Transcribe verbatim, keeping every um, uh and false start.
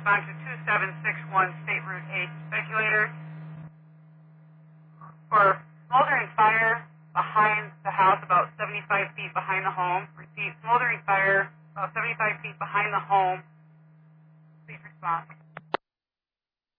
respond to two seven six one State Route eight speculators. For smoldering fire behind the house, about seventy-five feet behind the home. Repeat, smoldering fire about seventy-five feet behind the home. Please respond.